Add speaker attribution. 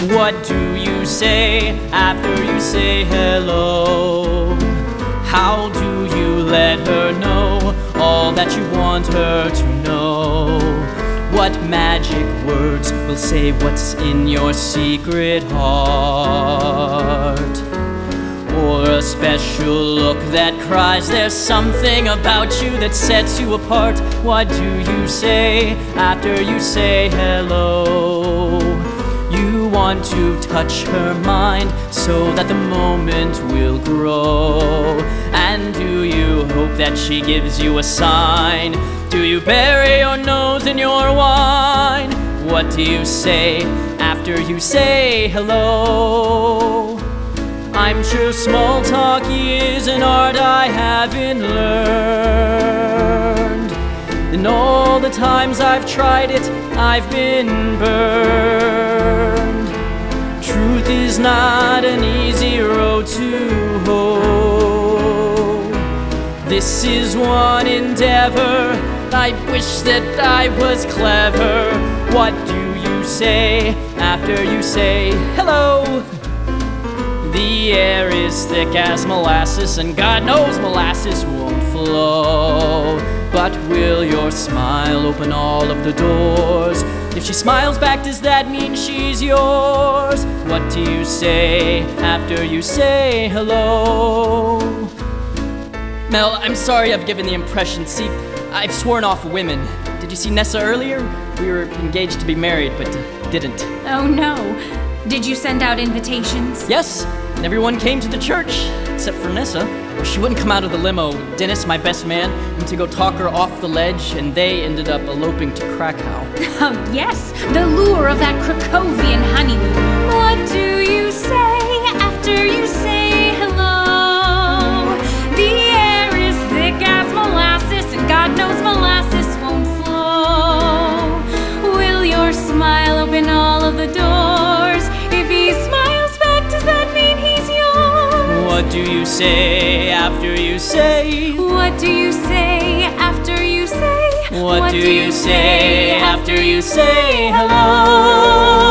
Speaker 1: What do you say after you say hello? How do you let her know all that you want her to know? What magic words will say what's in your secret heart? Or a special look that cries, there's something about you that sets you apart. What do you say after you say hello? You want to touch her mind so that the moment will grow. And do you hope that she gives you a sign? Do you bury your nose in your wine? What do you say after you say hello? I'm sure small talk is an art I haven't learned. In all the times I've tried it, I've been burned. Truth is not an easy road to hoe. This is one endeavor, I wish that I was clever. What do you say after you say hello? The air is thick as molasses, and God knows molasses won't flow. But will your smile open all of the doors? If she smiles back, does that mean she's yours? What do you say after you say hello? Mel, I'm sorry I've given the impression. See, I've sworn off women. Did you see Nessa earlier? We were engaged to be married, but didn't.
Speaker 2: Oh no. Did you send out invitations?
Speaker 1: Yes, and everyone came to the church, except for Nessa. She wouldn't come out of the limo. Dennis, my best man, went to go talk her off the ledge, and they ended up eloping to Krakow.
Speaker 2: Oh yes, the lure of that Krakowian honeymoon. What do you say after you say hello? The air is thick as molasses, and God knows molasses won't flow. Will your smile open all of the doors? If he smiles back, does that mean he's yours?
Speaker 1: What do you say after you say?
Speaker 2: What do you say after you say?
Speaker 1: What do you say after you say hello?